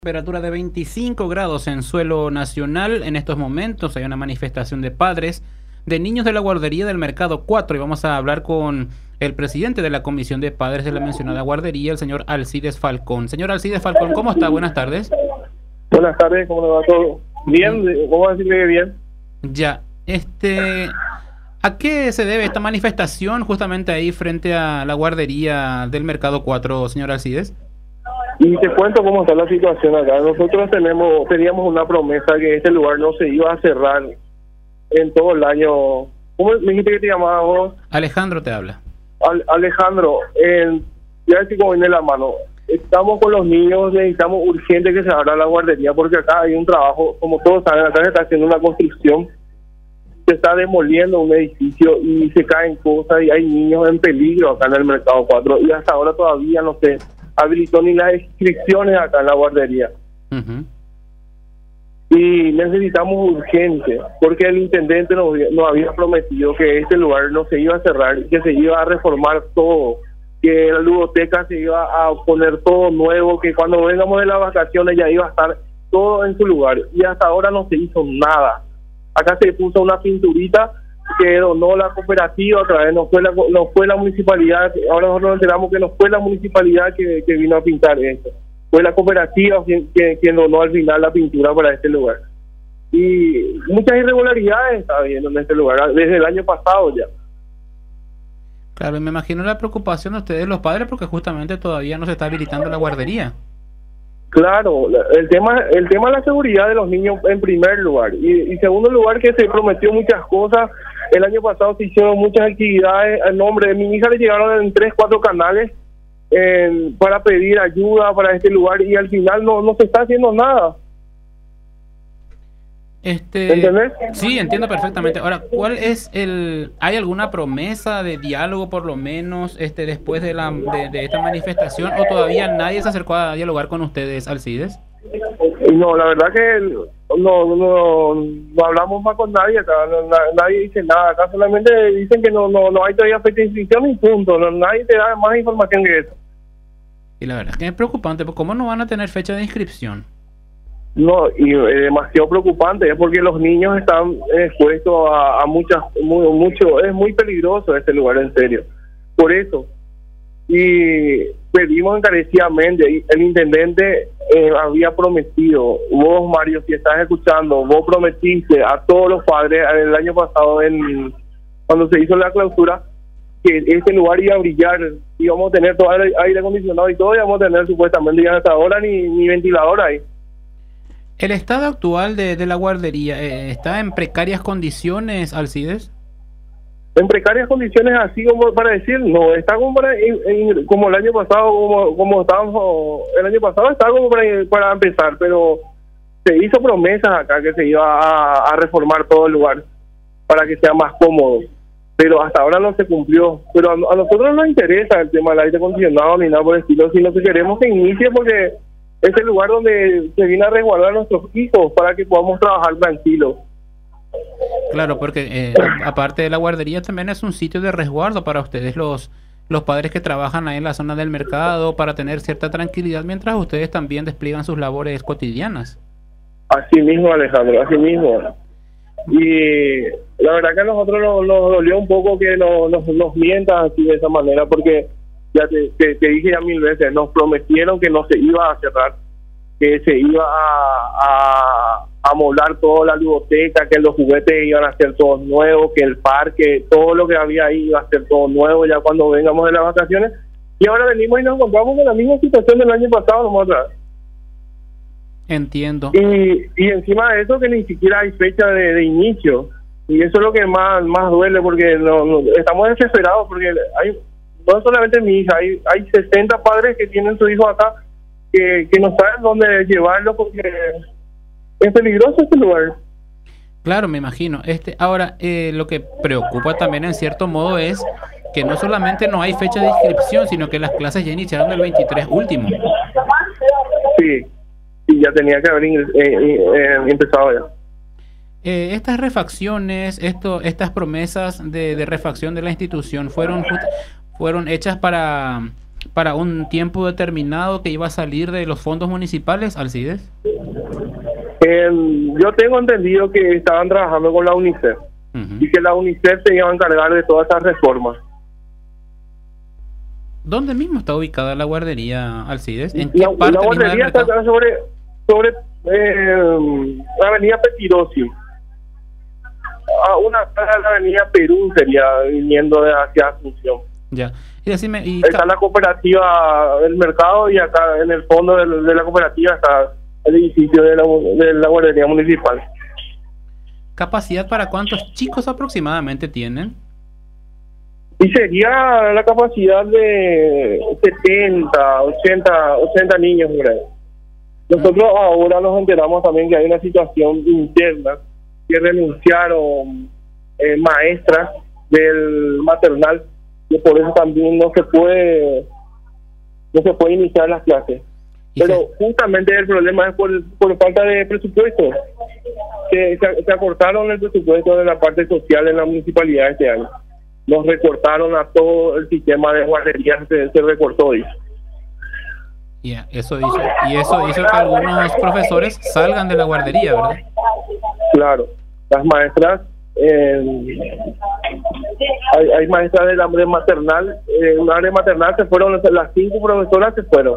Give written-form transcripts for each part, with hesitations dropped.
Temperatura de 25 grados en suelo nacional. En estos momentos hay una manifestación de padres de niños de la guardería del Mercado 4 y vamos a hablar con el presidente de la Comisión de Padres de la mencionada guardería, el señor Alcides Falcón. Señor Alcides Falcón, ¿cómo está? Buenas tardes. Buenas tardes, ¿cómo le va todo? Bien, ¿cómo decirle bien? Ya, ¿a qué se debe esta manifestación justamente ahí frente a la guardería del Mercado 4, señor Alcides? Y te cuento cómo está la situación acá. Nosotros teníamos una promesa que este lugar no se iba a cerrar en todo el año. ¿Cómo me dijiste que te llamabas vos? Alejandro te habla. Alejandro, ya decir cómo viene la mano. Estamos con los niños, necesitamos urgente que se abra la guardería porque acá hay un trabajo, como todos saben, acá se está haciendo una construcción, se está demoliendo un edificio y se caen cosas y hay niños en peligro acá en el Mercado 4 y hasta ahora todavía no se habilitó ni las inscripciones acá en la guardería. Y necesitamos urgente, porque el intendente nos había prometido que este lugar no se iba a cerrar, que se iba a reformar todo, que la ludoteca se iba a poner todo nuevo, que cuando vengamos de las vacaciones ya iba a estar todo en su lugar, y hasta ahora no se hizo nada. Acá se puso una pinturita que donó la cooperativa otra vez, no fue la municipalidad. Ahora nosotros nos enteramos que no fue la municipalidad que vino a pintar esto, fue la cooperativa quien donó al final la pintura para este lugar. Y muchas irregularidades está habiendo en este lugar desde el año pasado ya. Claro, me imagino la preocupación de ustedes los padres porque justamente todavía no se está habilitando la guardería. Claro, el tema es la seguridad de los niños en primer lugar, y segundo lugar que se prometió muchas cosas. El año pasado se hicieron muchas actividades al nombre de mi hija, le llegaron en 3-4 canales para pedir ayuda para este lugar y al final no se está haciendo nada. ¿Entendés? Sí, entiendo perfectamente. Ahora, ¿hay alguna promesa de diálogo por lo menos después de esta manifestación o todavía nadie se acercó a dialogar con ustedes, Alcides? No, la verdad que no hablamos más con nadie acá, nadie dice nada acá, solamente dicen que no hay todavía fecha de inscripción y punto, nadie te da más información que eso. Y la verdad es que es preocupante, ¿cómo no van a tener fecha de inscripción? No, y es demasiado preocupante, es porque los niños están expuestos a mucho, es muy peligroso este lugar, en serio, por eso. Y pedimos encarecidamente, el intendente había prometido, vos Mario, si estás escuchando, vos prometiste a todos los padres el año pasado, cuando se hizo la clausura, que este lugar iba a brillar, íbamos a tener todo el aire acondicionado y todo, íbamos a tener supuestamente, ya hasta ahora ni ventilador ahí. ¿El estado actual de la guardería está en precarias condiciones, Alcides? En precarias condiciones, así como para decir, no, está como como el año pasado, como estábamos el año pasado, está como para empezar, pero se hizo promesas acá que se iba a reformar todo el lugar para que sea más cómodo, pero hasta ahora no se cumplió. Pero a nosotros no nos interesa el tema del aire acondicionado ni nada por el estilo, sino que queremos que inicie porque es el lugar donde se viene a resguardar a nuestros hijos para que podamos trabajar tranquilos. Claro, porque aparte de la guardería también es un sitio de resguardo para ustedes los padres que trabajan ahí en la zona del mercado para tener cierta tranquilidad mientras ustedes también despliegan sus labores cotidianas. Así mismo, Alejandro, así mismo. Y la verdad que a nosotros nos dolió un poco que nos mientas así de esa manera, porque ya te dije ya 1000 veces, nos prometieron que no se iba a cerrar, que se iba a amoblar toda la ludoteca, que los juguetes iban a ser todos nuevos, que el parque, todo lo que había ahí iba a ser todo nuevo ya cuando vengamos de las vacaciones, y ahora venimos y nos encontramos con la misma situación del año pasado nomás otra vez. Entiendo. Y encima de eso que ni siquiera hay fecha de inicio, y eso es lo que más duele, porque estamos desesperados, porque no solamente mi hija, hay 60 padres que tienen su hijo acá que no saben dónde llevarlo porque es peligroso este lugar. Claro, me imagino. Ahora, lo que preocupa también en cierto modo es que no solamente no hay fecha de inscripción, sino que las clases ya iniciaron el 23 último. Sí, ya tenía que haber empezado ya. Estas refacciones, estas promesas de refacción de la institución fueron hechas para para un tiempo determinado que iba a salir de los fondos municipales, Alcides? Yo tengo entendido que estaban trabajando con la UNICEF y que la UNICEF se iba a encargar de todas esas reformas. ¿Dónde mismo está ubicada la guardería, Alcides? ¿En qué parte? La guardería está sobre la avenida Petirosi. A una de la avenida Perú sería viniendo hacia Asunción. Ya. Y decime, está la cooperativa del mercado y acá en el fondo de la cooperativa está el edificio de la guardería municipal. ¿Capacidad para cuántos chicos aproximadamente tienen? Y sería la capacidad de 70, 80 niños, ¿verdad? Nosotros ahora nos enteramos también que hay una situación interna, que renunciaron maestras del maternal, y por eso también no se puede iniciar las clases. Pero justamente el problema es por falta de presupuesto. Se acortaron el presupuesto de la parte social en la municipalidad este año. Nos recortaron a todo el sistema de guarderías, se recortó eso. Eso hizo que algunos profesores salgan de la guardería, ¿verdad? Claro, las maestras, hay maestras del área maternal, una área maternal se fueron, las 5 profesoras se fueron.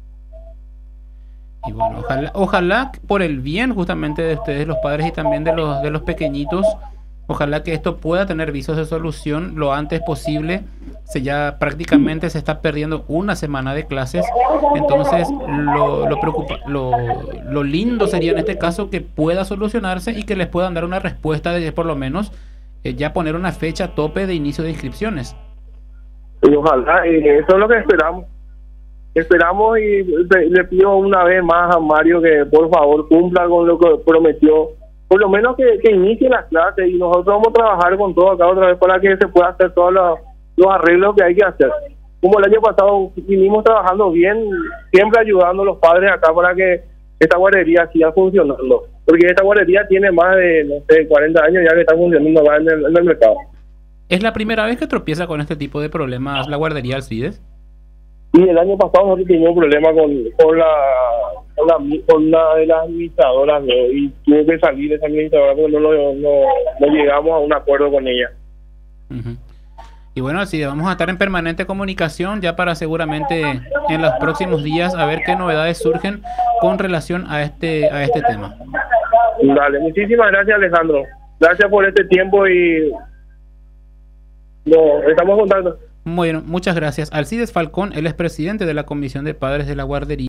Y bueno, ojalá por el bien justamente de ustedes, los padres, y también de los pequeñitos, ojalá que esto pueda tener visos de solución lo antes posible. Ya prácticamente se está perdiendo una semana de clases, entonces lo lindo sería en este caso que pueda solucionarse y que les puedan dar una respuesta de por lo menos ya poner una fecha tope de inicio de inscripciones. Y ojalá, eso es lo que esperamos y le pido una vez más a Mario que por favor cumpla con lo que prometió, por lo menos que inicie las clases, y nosotros vamos a trabajar con todo acá otra vez para que se pueda hacer todos los arreglos que hay que hacer. Como el año pasado vinimos trabajando bien, siempre ayudando a los padres acá para que esta guardería siga funcionando, porque esta guardería tiene más de 40 años ya que está funcionando acá en el mercado. ¿Es la primera vez que tropieza con este tipo de problemas la guardería Alcides? Y el año pasado nosotros tuvimos un problema con una de las administradoras, ¿no? Y tuvo que salir esa administradora porque no llegamos a un acuerdo con ella. Y bueno, así vamos a estar en permanente comunicación ya para seguramente en los próximos días a ver qué novedades surgen con relación a este tema. Dale, muchísimas gracias, Alejandro. Gracias por este tiempo y estamos contando. Bueno, muchas gracias. Alcides Falcón, él es presidente de la Comisión de Padres de la Guardería.